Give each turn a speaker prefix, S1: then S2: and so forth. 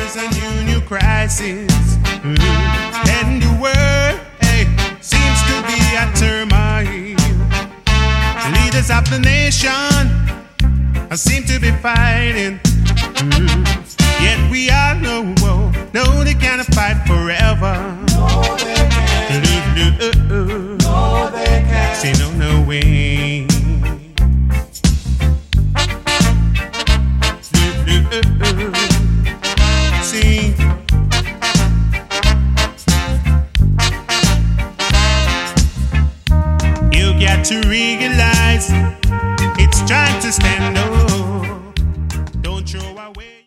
S1: is a new crisis. And the world seems to be a turmoil. The leaders of the nation seem to be fighting. Yet we all know they can't fight forever.
S2: No, they can't. No, they can't.
S1: Say no way. See, you got to read